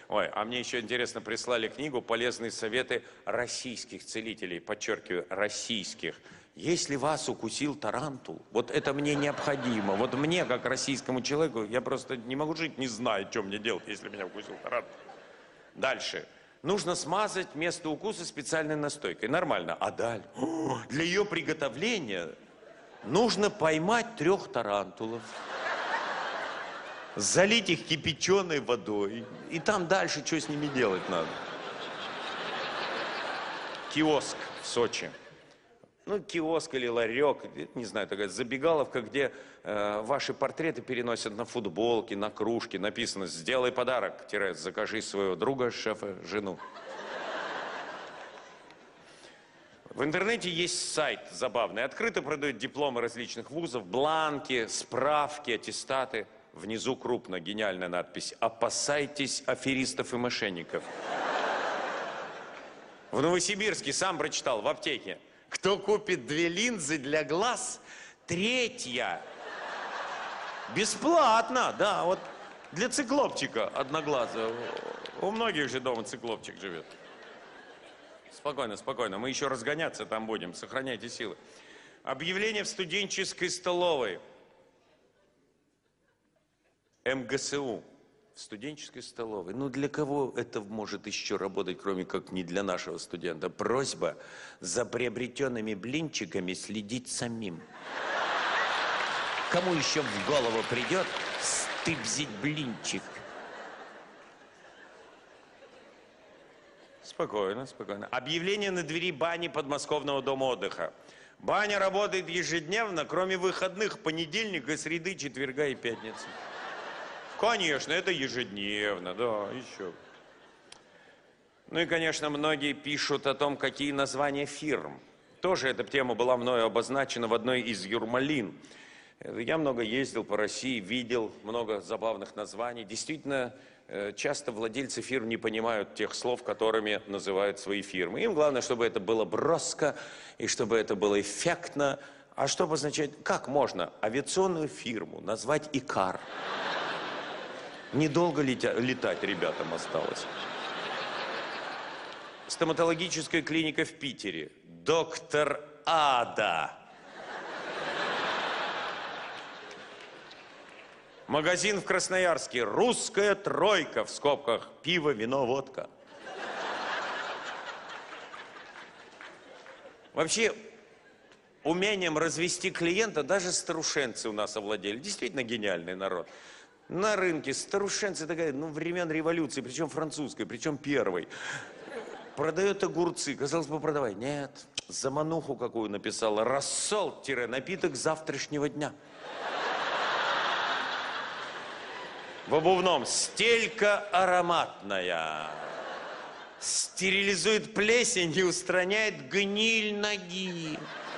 Ой, а мне еще интересно, прислали книгу «Полезные советы российских целителей». Подчеркиваю, российских. Если вас укусил тарантул, вот это мне необходимо. Вот мне, как российскому человеку, я просто не могу жить, не зная, что мне делать, если меня укусил тарантул. Дальше. Нужно смазать место укуса специальной настойкой. Нормально. А далее? Для ее приготовления нужно поймать 3 тарантулов, залить их кипяченой водой, и там дальше что с ними делать надо. Киоск в Сочи. Ну, киоск или ларек, не знаю, такая забегаловка, где ваши портреты переносят на футболки, на кружки. Написано «Сделай подарок, закажи своего друга, шефа, жену». В интернете есть сайт забавный. Открыто продают дипломы различных вузов, бланки, справки, аттестаты. Внизу крупно гениальная надпись «Опасайтесь аферистов и мошенников». В Новосибирске, сам прочитал, в аптеке. Кто купит 2 линзы для глаз, 3-я бесплатно, да, вот для циклопчика одноглазого. У многих же дома циклопчик живет. Спокойно, спокойно, мы еще разгоняться там будем, сохраняйте силы. Объявление в студенческой столовой. МГСУ. В студенческой столовой. Ну, для кого это может еще работать, кроме как не для нашего студента? Просьба за приобретенными блинчиками следить самим. Кому еще в голову придет стыбзить блинчик? Спокойно, спокойно. Объявление на двери бани подмосковного дома отдыха. Баня работает ежедневно, кроме выходных, понедельника, среды, четверга и пятницы. Конечно, это ежедневно, да, еще. Ну и, конечно, многие пишут о том, какие названия фирм. Тоже эта тема была мною обозначена в одной из юрмалин. Я много ездил по России, видел много забавных названий. Действительно, часто владельцы фирм не понимают тех слов, которыми называют свои фирмы. Им главное, чтобы это было броско, и чтобы это было эффектно. А что обозначает, как можно авиационную фирму назвать «Икар»? Недолго летать ребятам осталось. Стоматологическая клиника в Питере. Доктор Ада. Магазин в Красноярске. Русская тройка, в скобках. Пиво, вино, водка. Вообще, умением развести клиента даже старушенцы у нас овладели. Действительно гениальный народ. На рынке старушенцы такая, ну, времен революции, причем французской, причем первой. Продает огурцы. Казалось бы, продавай. Нет, замануху какую написала. Рассол-напиток завтрашнего дня. В обувном. Стелька ароматная. Стерилизует плесень и устраняет гниль ноги.